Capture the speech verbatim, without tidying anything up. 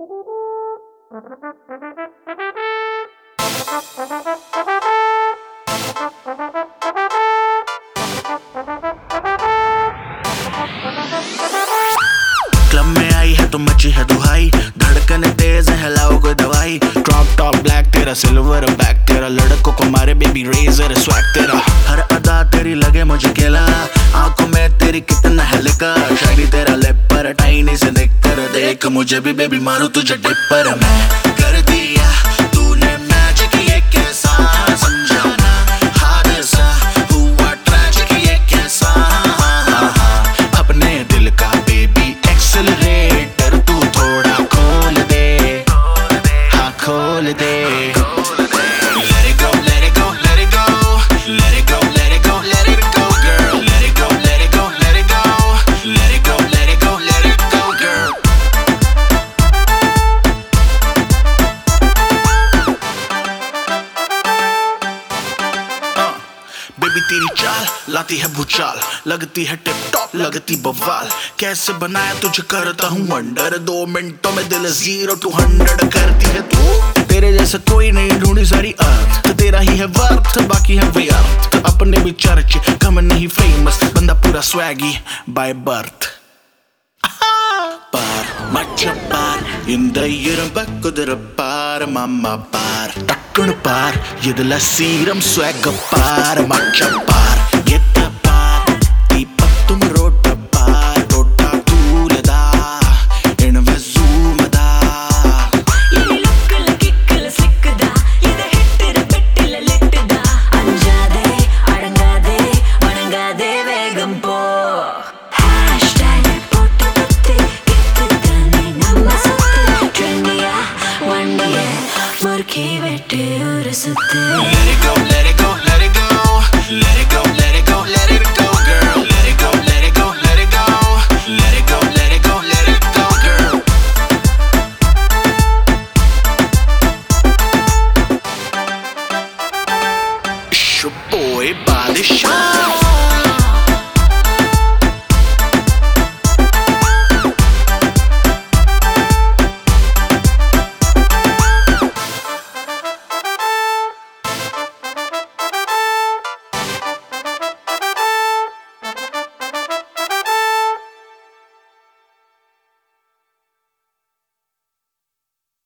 Club में आई है तो मची है दुहाई, धड़कन तेज है लाओ कोई दवाई। ड्रॉप टॉप ब्लैक तेरा, सिल्वर बैक तेरा, लड़कों को मारे बेबी रेजर स्वैग तेरा। हर अदा तेरी लगे मुझे केला, आंखों में तेरी कितना है लिकर। शायरी तेरा लिप पर टाइनी से निकर, देख मुझे भी बेबी मारू तुझे डिपर। मैं कर दिया तूने मैजिक, ये कैसा समझाना हादसा हुआ ट्रैजिक, ये कैसा अपने दिल का बेबी एक्सेलरेटर तू थोड़ा खोल दे, हाँ खोल दे। Let it go, let it go, let it go, let it go, let it go, let it go, girl. Let it go, let it go, let it go, let it go, let it go, let it go, girl. Baby तेरी चाल लाती है भूचाल, लगती है tip top लगती बवाल। कैसे बनाया तुझे करता हूँ अंडर, दो मिनटों में दिल जीरो टू हंड्रेड करती है तू। तेरे जैसे कोई नहीं ढूंढी सारी अर्थ, तो तेरा ही है वर्थ बाकी है व्यर्थ। तो अपने भी चर्च कम नहीं फेमस, बंदा पूरा swaggy by birth. Par, macha par, இந்த இரும்ப குதிரை பார் மாமா பார், டக்குனு பார் இதுல சீரம் swag பார் macha par, எத்த பார் தீபத்தும் ரோட்ட பார், ரோட்டா தூலதா எணவே ஜூமதா। ये लुक्कल किक्कल सिक्कदा, இது ஹிட்டர பெட்டில லிட்டதா। அஞ்சாதே அடங்காதே வணங்காதே வேகம் போ। ஹேஷ்டேக் போட்டு குத்து கித்துதானே நம்ம சுத்து, ட்ரெண்டியா வண்டியே முறுக்கி வெட்டு ஒரு சுத்து। Let it go, let it go, let it go, let it go, let it go, let it go, girl. Let it go, let it go, let it go, let it go, let it go, let it go, girl. It's your boy Body Shop.